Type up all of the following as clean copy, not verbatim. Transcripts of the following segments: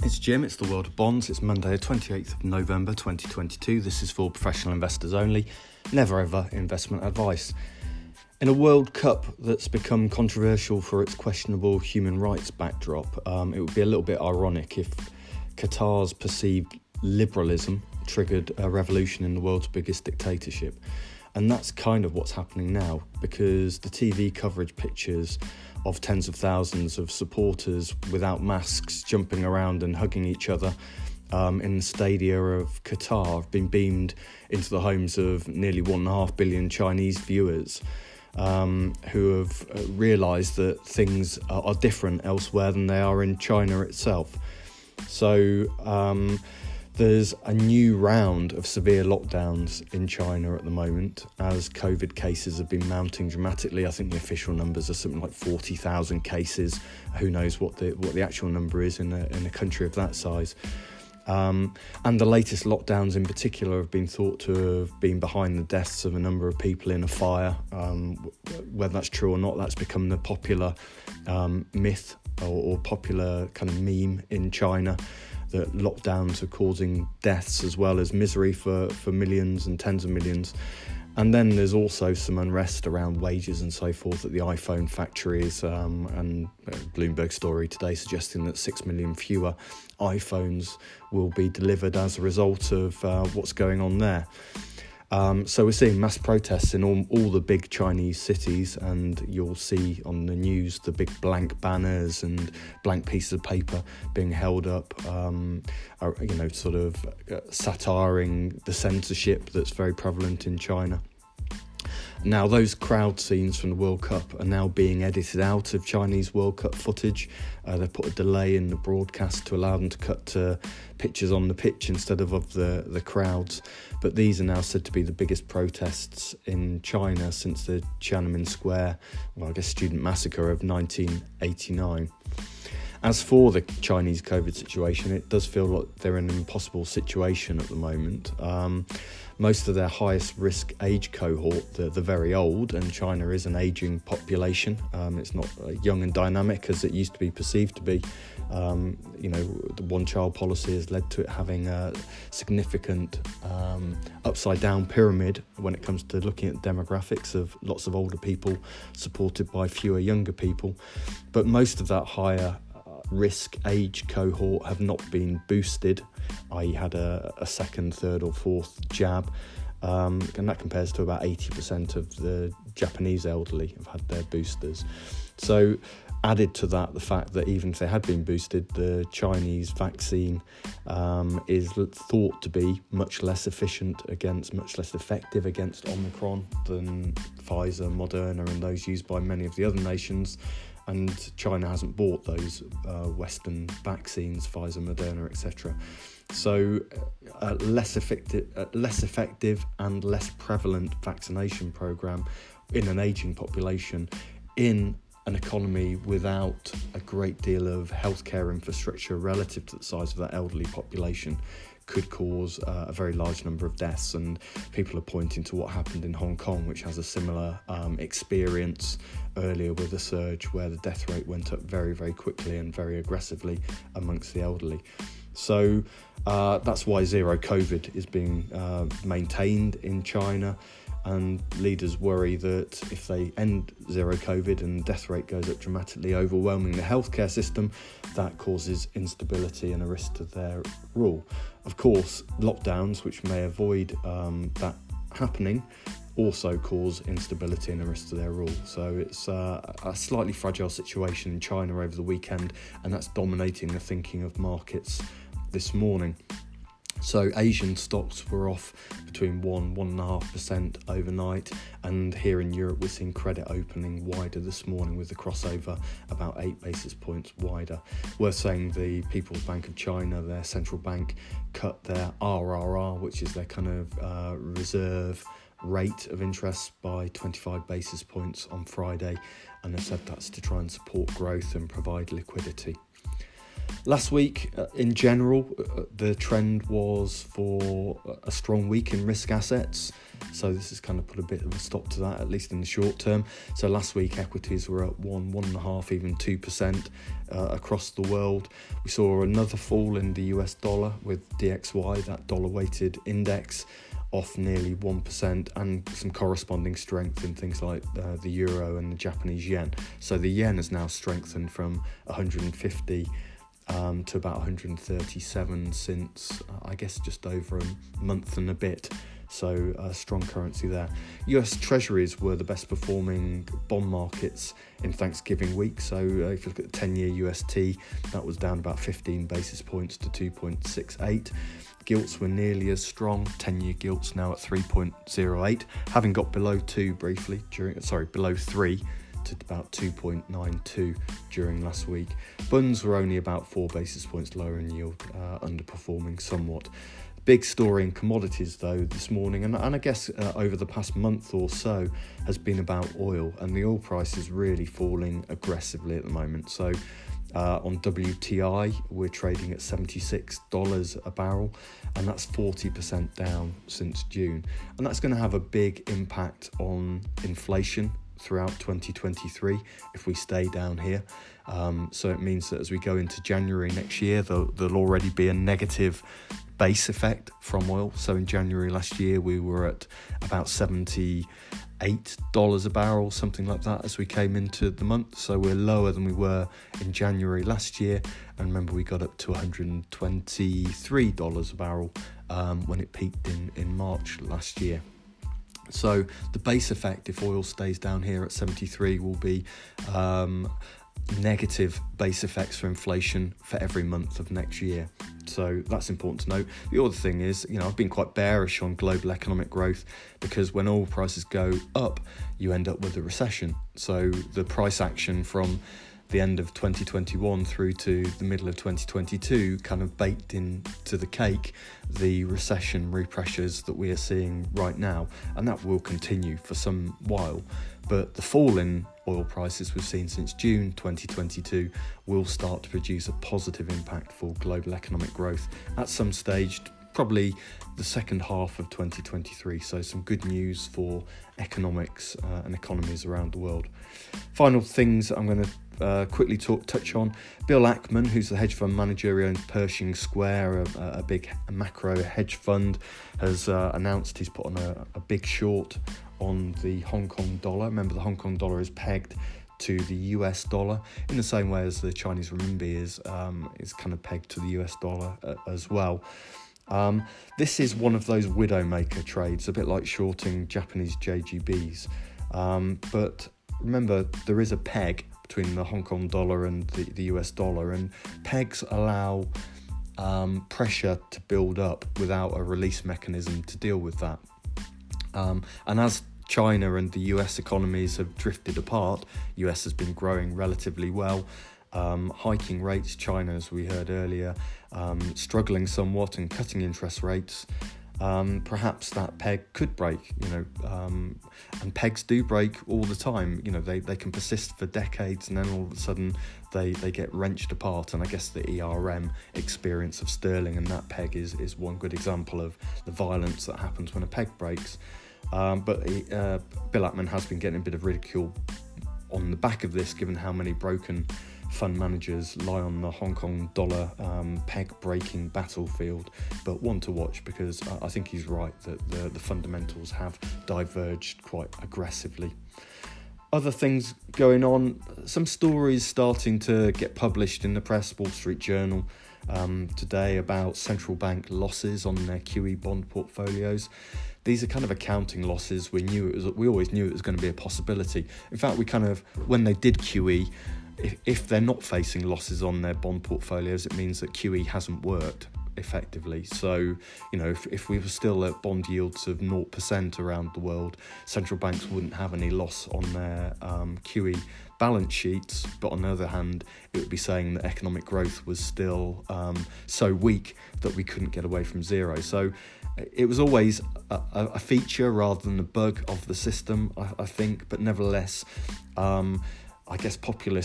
It's Jim, it's the World of Bonds. It's Monday, the 28th of November 2022. This is for professional investors only. Never ever investment advice. In a World Cup that's become controversial for its questionable human rights backdrop, it would be a little bit ironic if Qatar's perceived liberalism triggered a revolution in the world's biggest dictatorship. And that's kind of what's happening now, because the TV coverage pictures of tens of thousands of supporters without masks jumping around and hugging each other in the stadia of Qatar have been beamed into the homes of nearly 1.5 billion Chinese viewers who have realised that things are different elsewhere than they are in China itself. So there's a new round of severe lockdowns in China at the moment as COVID cases have been mounting dramatically. I think the official numbers are something like 40,000 cases. Who knows what the actual number is in a country of that size. And the latest lockdowns in particular have been thought to have been behind the deaths of a number of people in a fire. Whether that's true or not, that's become the popular myth or popular kind of meme in China, that lockdowns are causing deaths as well as misery for millions and tens of millions. And then there's also some unrest around wages and so forth at the iPhone factories, and Bloomberg story today suggesting that 6 million fewer iPhones will be delivered as a result of what's going on there. So we're seeing mass protests in all the big Chinese cities, and you'll see on the news the big blank banners and blank pieces of paper being held up, sort of satiring the censorship that's very prevalent in China. Now, those crowd scenes from the World Cup are now being edited out of Chinese World Cup footage. They put a delay in the broadcast to allow them to cut to pictures on the pitch instead of the crowds. But these are now said to be the biggest protests in China since the Tiananmen Square, student massacre of 1989. As for the Chinese COVID situation, it does feel like they're in an impossible situation at the moment. Most of their highest risk age cohort, the very old, and China is an ageing population. It's not young and dynamic as it used to be perceived to be. The one-child policy has led to it having a significant upside-down pyramid when it comes to looking at demographics of lots of older people supported by fewer younger people. But most of that higher risk age cohort have not been boosted, i.e. had a second, third or fourth jab, and that compares to about 80% of the Japanese elderly have had their boosters. So added to that, the fact that even if they had been boosted, the Chinese vaccine is thought to be much less effective against Omicron than Pfizer, Moderna and those used by many of the other nations. And China hasn't bought those Western vaccines, Pfizer, Moderna, etc. So less effective and less prevalent vaccination program in an ageing population in an economy without a great deal of healthcare infrastructure relative to the size of that elderly population could cause a very large number of deaths. And people are pointing to what happened in Hong Kong, which has a similar experience earlier with a surge where the death rate went up very, very quickly and very aggressively amongst the elderly. So that's why zero COVID is being maintained in China. And leaders worry that if they end zero COVID and death rate goes up dramatically, overwhelming the healthcare system, that causes instability and a risk to their rule. Of course, lockdowns, which may avoid that happening, also cause instability and a risk to their rule. So it's a slightly fragile situation in China over the weekend, and that's dominating the thinking of markets this morning. So Asian stocks were off between 1.5% overnight, and here in Europe we're seeing credit opening wider this morning with the crossover about 8 basis points wider. Worth saying the People's Bank of China, their central bank, cut their RRR, which is their kind of reserve rate of interest, by 25 basis points on Friday, and they said that's to try and support growth and provide liquidity. Last week, in general, the trend was for a strong week in risk assets. So this has kind of put a bit of a stop to that, at least in the short term. So last week, equities were up 1.5%, even 2% across the world. We saw another fall in the US dollar with DXY, that dollar-weighted index, off nearly 1%, and some corresponding strength in things like the euro and the Japanese yen. So the yen has now strengthened from 150 to about 137 since, I guess, just over a month and a bit. So strong currency there. US Treasuries were the best performing bond markets in Thanksgiving week. So if you look at the 10-year UST, that was down about 15 basis points to 2.68. Gilts were nearly as strong. 10-year gilts now at 3.08, having got below 2 briefly below 3 to about 2.92 during last week. Bunds were only about 4 basis points lower in yield, underperforming somewhat. Big story in commodities though this morning, and I guess over the past month or so, has been about oil, and the oil price is really falling aggressively at the moment. So on WTI, we're trading at $76 a barrel, and that's 40% down since June. And that's going to have a big impact on inflation throughout 2023 if we stay down here. So it means that as we go into January next year, there'll already be a negative base effect from oil. So in January last year, we were at about $78 a barrel, something like that, as we came into the month. So we're lower than we were in January last year. And remember, we got up to $123 a barrel when it peaked in March last year. So the base effect, if oil stays down here at 73, will be negative base effects for inflation for every month of next year. So that's important to note. The other thing is, I've been quite bearish on global economic growth, because when oil prices go up, you end up with a recession. So the price action from the end of 2021 through to the middle of 2022 kind of baked into the cake the recessionary pressures that we are seeing right now, and that will continue for some while. But the fall in oil prices we've seen since June 2022 will start to produce a positive impact for global economic growth at some stage, probably the second half of 2023. So some good news for economics and economies around the world. Final things I'm going to quickly touch on. Bill Ackman, who's the hedge fund manager who owns Pershing Square, a big macro hedge fund, has announced he's put on a big short on the Hong Kong dollar. Remember, the Hong Kong dollar is pegged to the US dollar in the same way as the Chinese renminbi is kind of pegged to the US dollar as well. This is one of those widowmaker trades, a bit like shorting Japanese JGBs. But remember, there is a peg between the Hong Kong dollar and the US dollar, and pegs allow pressure to build up without a release mechanism to deal with that. And as China and the US economies have drifted apart, US has been growing relatively well, hiking rates. China, as we heard earlier, struggling somewhat and cutting interest rates. Perhaps that peg could break, and pegs do break all the time. They can persist for decades, and then all of a sudden they get wrenched apart. And I guess the ERM experience of sterling and that peg is one good example of the violence that happens when a peg breaks. But Bill Ackman has been getting a bit of ridicule on the back of this, given how many broken fund managers lie on the Hong Kong dollar peg breaking battlefield. But one to watch, because I think he's right that the fundamentals have diverged quite aggressively. Other things going on, some stories starting to get published in the press. Wall Street Journal today about central bank losses on their QE bond portfolios. These are kind of accounting losses. We always knew it was going to be a possibility. In fact, when they did QE, if they're not facing losses on their bond portfolios, it means that QE hasn't worked effectively. So, if we were still at bond yields of 0% around the world, central banks wouldn't have any loss on their QE balance sheets. But on the other hand, it would be saying that economic growth was still so weak that we couldn't get away from zero. So it was always a feature rather than a bug of the system, I think. But nevertheless, I guess populist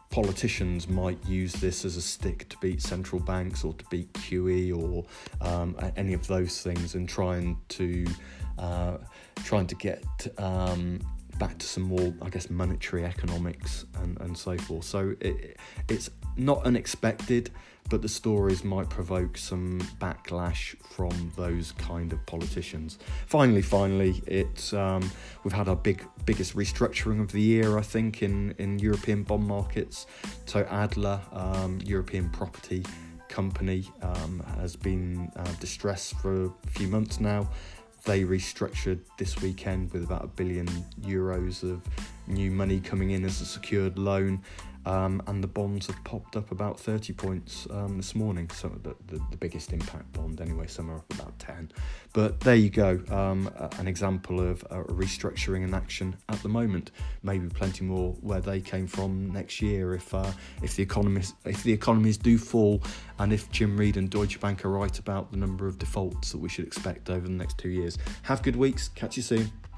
politicians might use this as a stick to beat central banks or to beat QE or any of those things, and trying to get back to some more, I guess, monetary economics and so forth. So it's not unexpected, but the stories might provoke some backlash from those kind of politicians. Finally, it's we've had our biggest restructuring of the year, I think, in European bond markets. So Adler, European property company, has been distressed for a few months now. They restructured this weekend with about €1 billion of new money coming in as a secured loan, and the bonds have popped up about 30 points this morning. So the biggest impact bond anyway, some are up about 10. But there you go, an example of a restructuring in action at the moment. Maybe plenty more where they came from next year if the economies do fall, and if Jim Reed and Deutsche Bank are right about the number of defaults that we should expect over the next 2 years. Have good weeks. Catch you soon.